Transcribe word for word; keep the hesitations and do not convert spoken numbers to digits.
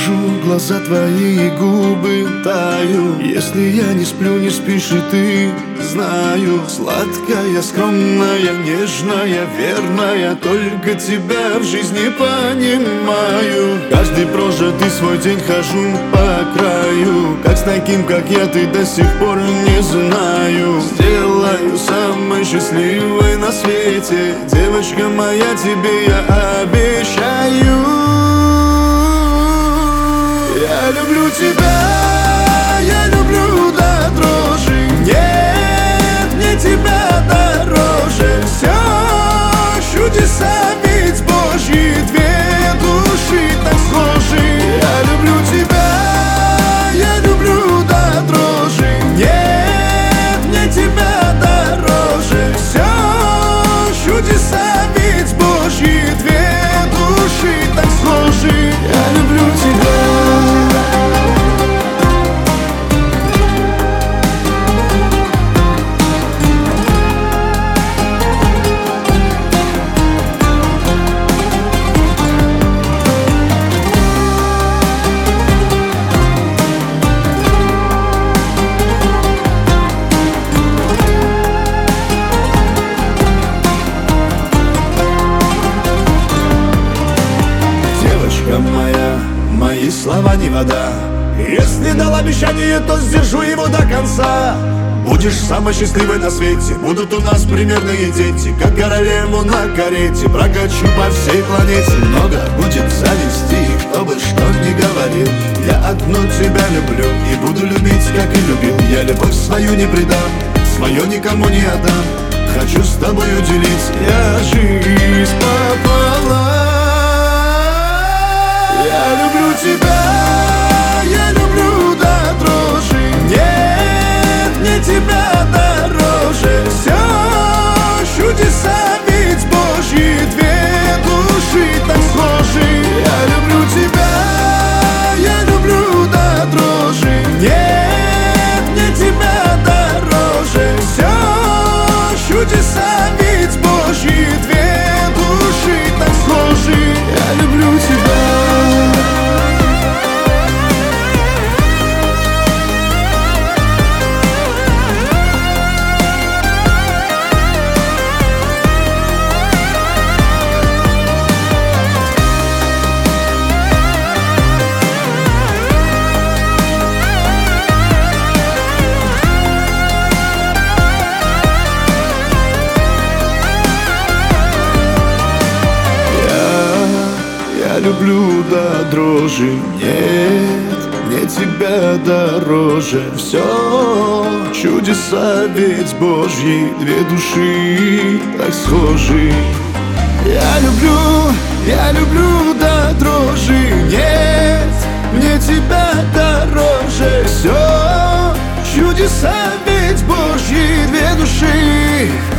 вижу глаза твои и губы таю. Если я не сплю, не спишь и ты, знаю. Сладкая, скромная, нежная, верная, только тебя в жизни понимаю. Каждый прожитый свой день хожу по краю. Как с таким, как я, ты до сих пор не знаю. Сделаю самой счастливой на свете, девочка моя, тебе я обещаю. Я люблю тебя, я люблю до дрожи. Нет, мне тебя дороже. Все чудеса ведь Божьи, две души так схожи. Я люблю тебя, я люблю до дрожи. Нет, мне тебя дороже. Все чудеса ведь Божьи, две души так схожи. Я люблю тебя. Моя, мои слова не вода. Если дал обещание, то сдержу его до конца. Будешь самой счастливой на свете, будут у нас примерные дети, как королеву на карете прокачу по всей планете. Много будет зависти, кто бы что ни говорил. Я одну тебя люблю и буду любить, как и любил. Я любовь свою не предам, свое никому не отдам. Хочу с тобой уделить я жизнь пополам. Я люблю тебя, я люблю до дрожи. Нет, мне тебя дороже. Все чудеса ведь Божьи, две души так схожи. Я люблю тебя, я люблю до дрожи. Нет, мне тебя дороже. Все чудеса ведь Божьи, две души так схожи. Я люблю тебя. Я люблю до дрожи, нет, мне тебя дороже. Все чудеса ведь Божьи, две души так схожи. Я люблю, я люблю до дрожи. Нет, мне тебя дороже. Все чудеса ведь Божьи, две души